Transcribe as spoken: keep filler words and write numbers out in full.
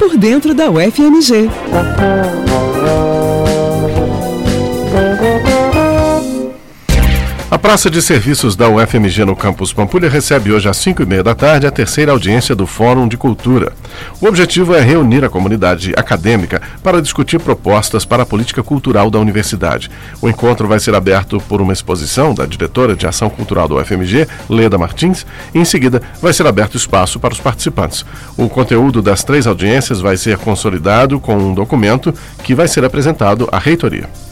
por dentro da U F M G. A Praça de Serviços da U F M G no Campus Pampulha recebe hoje às cinco e meia da tarde a terceira audiência do Fórum de Cultura. O objetivo é reunir a comunidade acadêmica para discutir propostas para a política cultural da universidade. O encontro vai ser aberto por uma exposição da diretora de Ação Cultural da U F M G, Leda Martins, e em seguida vai ser aberto espaço para os participantes. O conteúdo das três audiências vai ser consolidado com um documento que vai ser apresentado à reitoria.